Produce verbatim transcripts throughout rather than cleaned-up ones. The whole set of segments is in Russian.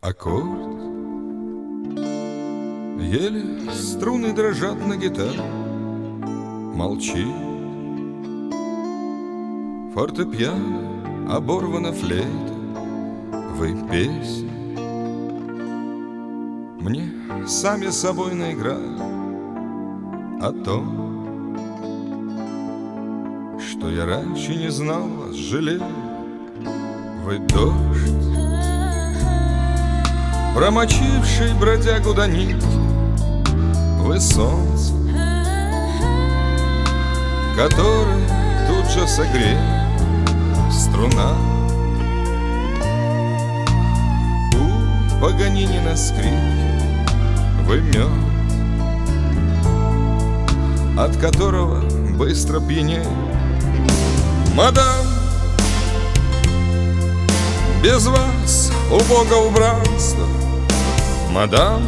Аккорд. Еле струны дрожат на гитаре. Молчит фортепиано, оборвана флейта. Вы песни мне сами собой наиграли о том, что я раньше не знал вас, жалею. Вы дождь, промочивший бродягу до нитки. Вы солнце, которое тут же согреет струна. У Паганини на скрипке вы мед, от которого быстро пьянеет. Мадам, без вас убого убранства. Мадам,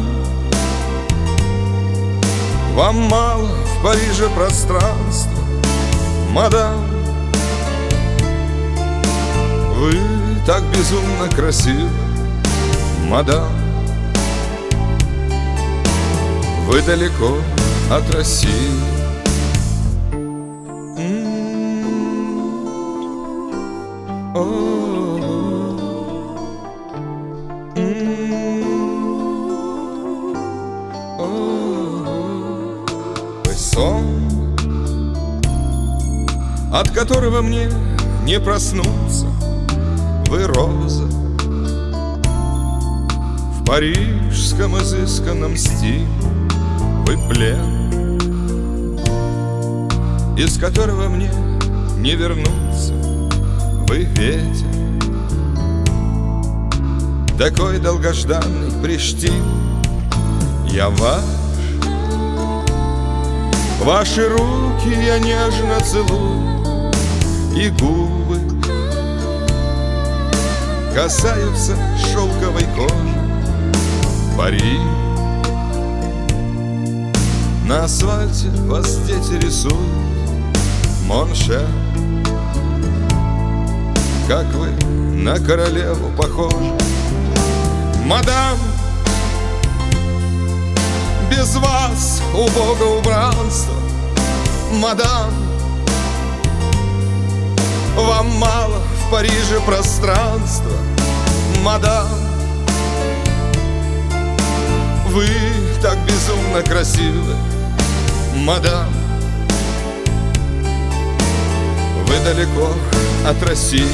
вам мало в Париже пространства. Мадам, вы так безумно красивы. Мадам, вы далеко от России. Вы сон, от которого мне не проснуться. Вы роза в парижском изысканном стиле. Вы плен, из которого мне не вернуться. Вы ветер, такой долгожданный Приштин. Я ваш, ваши руки я нежно целую, и губы касаются шелковой кожи. Пари, на асфальте вас дети рисуют. Моншер, как вы на королеву похожи. Мадам, без вас убого убранства. Мадам, вам мало в Париже пространства. Мадам, вы так безумно красивы. Мадам, вы далеко от России.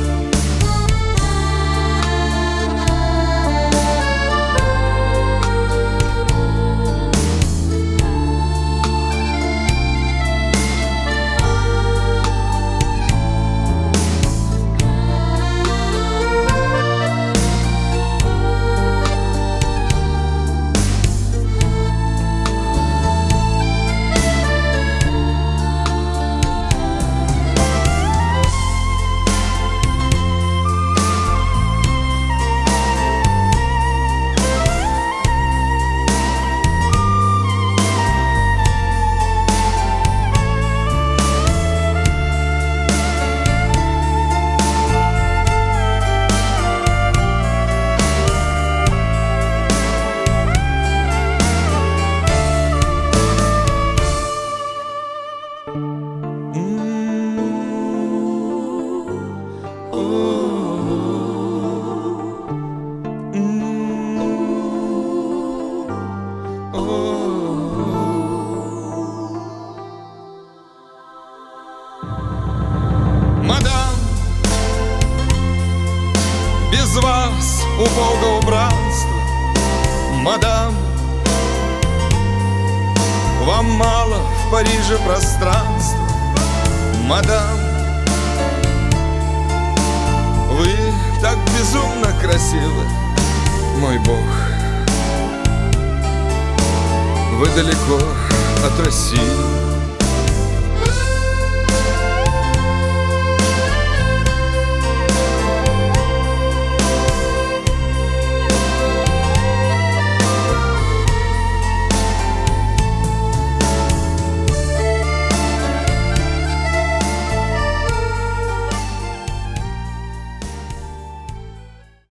Мадам, без вас убого убранства. Мадам, вам мало в Париже пространства. Мадам, вы так безумно красивы. Мой Бог, вы далеко от России.